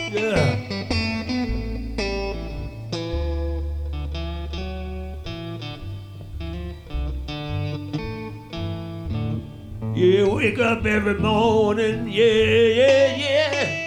Yeah. Yeah, wake up every morning. Yeah, yeah, yeah.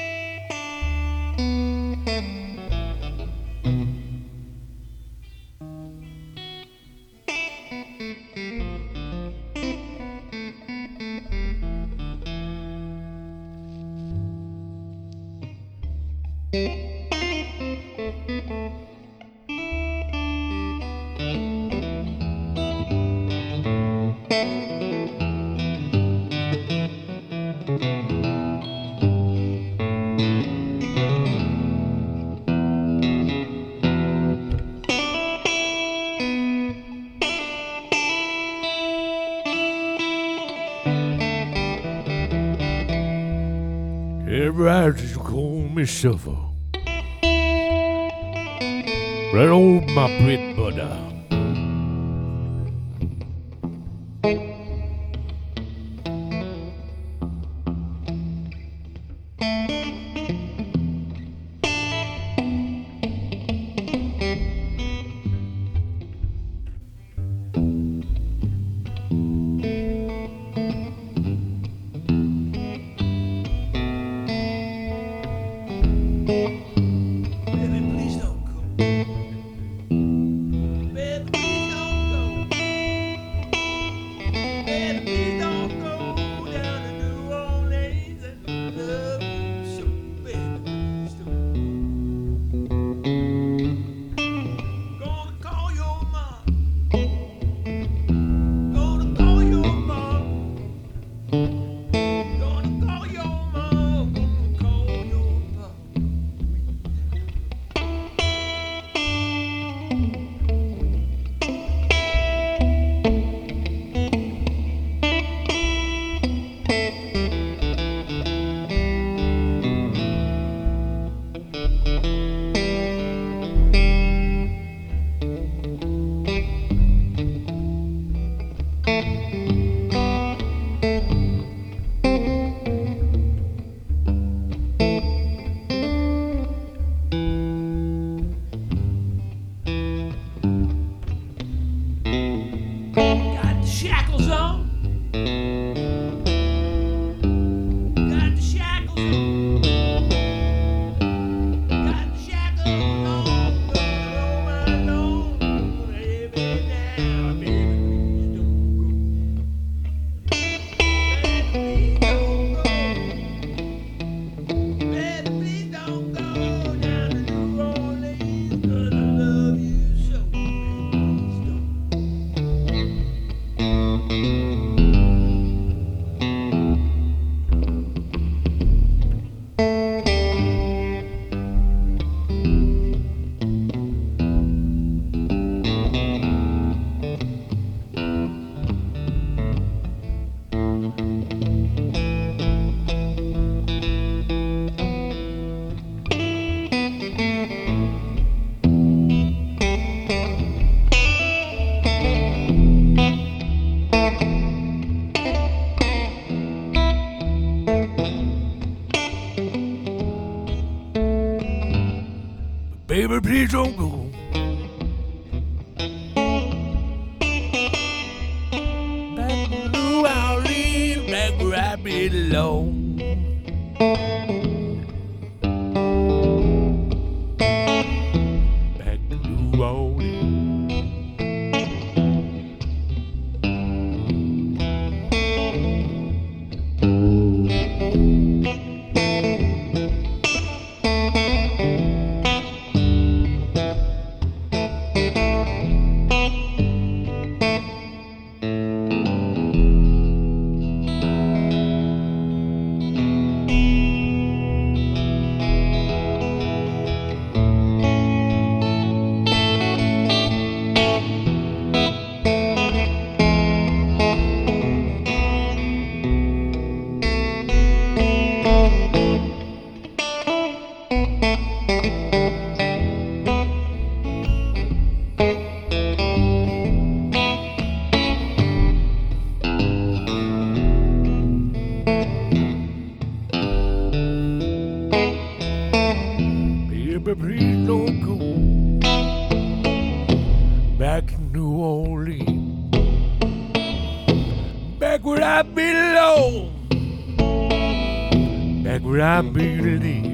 Everybody just call me shuffle. Right over my bread butter. Baby, please don't go. Baby, please don't go. Baby, please don't go down to New Orleans and love you so. Baby, please don't. Gonna call your mom. Gonna call your mom. Gonna call your mom. Gonna call your pop. Got the shackles on. Got the shackles on. Got the shackles on. Gonna roll my long. Gonna have it now. Baby, please don't go. Baby, please don't go. Baby, please don't go down to New Orleans. 'Cause I love you so. Baby, please don't. Baby, please don't go. Back to New Orleans, back where I belong. Back to New Orleans. belong. Back where I believe.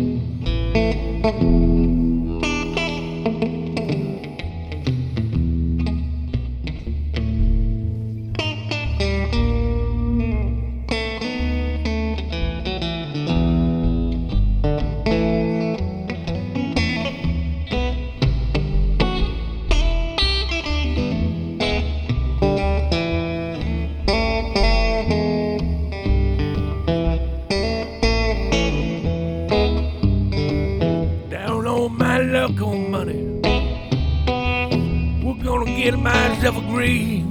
Down on my luck on money. We're gonna get myself a grave.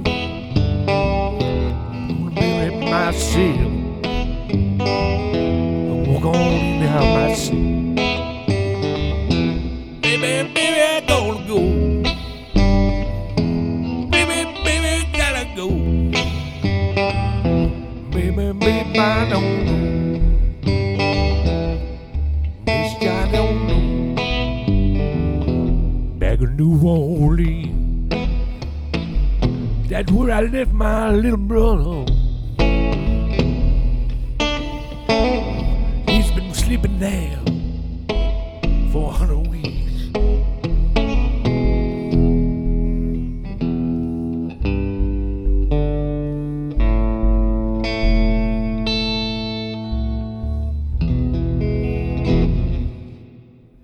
I'm gonna bury myself. I'm walk on down my seat. Baby, baby, I gonna go. Baby, baby, gotta go. Baby, baby, I don't know. Yes, I don't know. Back in New Orleans, that's where I left my little brother. He's been sleeping there for 100 weeks.